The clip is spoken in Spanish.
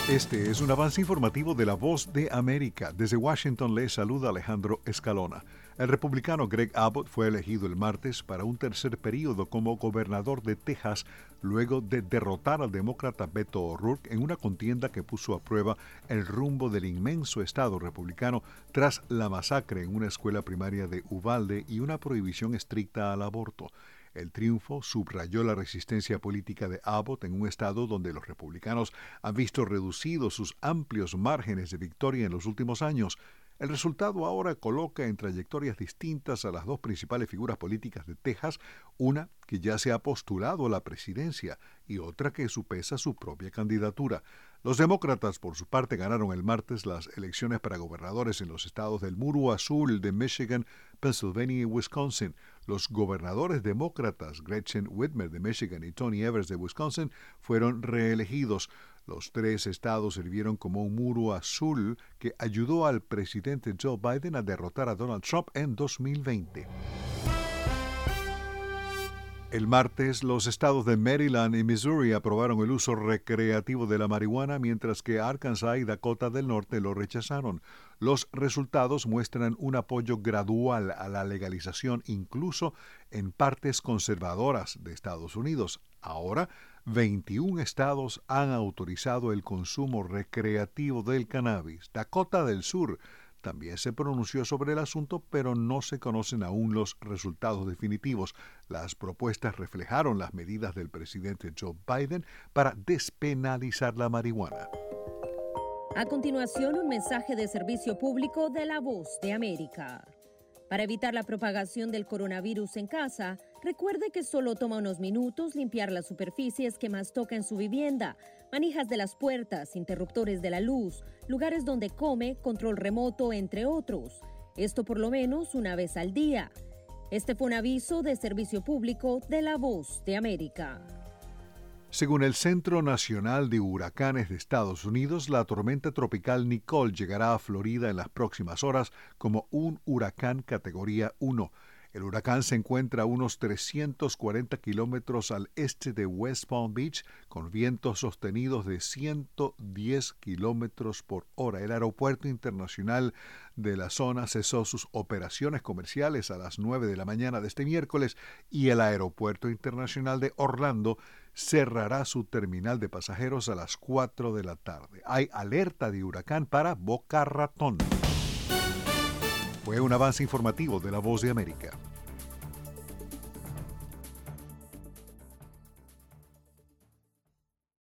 Este es un avance informativo de La Voz de América. Desde Washington les saluda Alejandro Escalona. El republicano Greg Abbott fue elegido el martes para un tercer período como gobernador de Texas luego de derrotar al demócrata Beto O'Rourke en una contienda que puso a prueba el rumbo del inmenso estado republicano tras la masacre en una escuela primaria de Uvalde y una prohibición estricta al aborto. El triunfo subrayó la resistencia política de Abbott en un estado donde los republicanos han visto reducidos sus amplios márgenes de victoria en los últimos años. El resultado ahora coloca en trayectorias distintas a las dos principales figuras políticas de Texas, una que ya se ha postulado a la presidencia y otra que supesa su propia candidatura. Los demócratas, por su parte, ganaron el martes las elecciones para gobernadores en los estados del Muro Azul de Michigan, Pennsylvania y Wisconsin. Los gobernadores demócratas Gretchen Whitmer de Michigan y Tony Evers de Wisconsin fueron reelegidos. Los tres estados sirvieron como un muro azul que ayudó al presidente Joe Biden a derrotar a Donald Trump en 2020. El martes, los estados de Maryland y Missouri aprobaron el uso recreativo de la marihuana, mientras que Arkansas y Dakota del Norte lo rechazaron. Los resultados muestran un apoyo gradual a la legalización, incluso en partes conservadoras de Estados Unidos. Ahora, 21 estados han autorizado el consumo recreativo del cannabis. Dakota del Sur también se pronunció sobre el asunto, pero no se conocen aún los resultados definitivos. Las propuestas reflejaron las medidas del presidente Joe Biden para despenalizar la marihuana. A continuación, un mensaje de servicio público de La Voz de América. Para evitar la propagación del coronavirus en casa, recuerde que solo toma unos minutos limpiar las superficies que más toca en su vivienda, manijas de las puertas, interruptores de la luz, lugares donde come, control remoto, entre otros. Esto por lo menos una vez al día. Este fue un aviso de servicio público de La Voz de América. Según el Centro Nacional de Huracanes de Estados Unidos, la tormenta tropical Nicole llegará a Florida en las próximas horas como un huracán categoría 1. El huracán se encuentra a unos 340 kilómetros al este de West Palm Beach, con vientos sostenidos de 110 kilómetros por hora. El aeropuerto internacional de la zona cesó sus operaciones comerciales a las 9 de la mañana de este miércoles y el aeropuerto internacional de Orlando cerrará su terminal de pasajeros a las 4 de la tarde. Hay alerta de huracán para Boca Ratón. Fue un avance informativo de La Voz de América.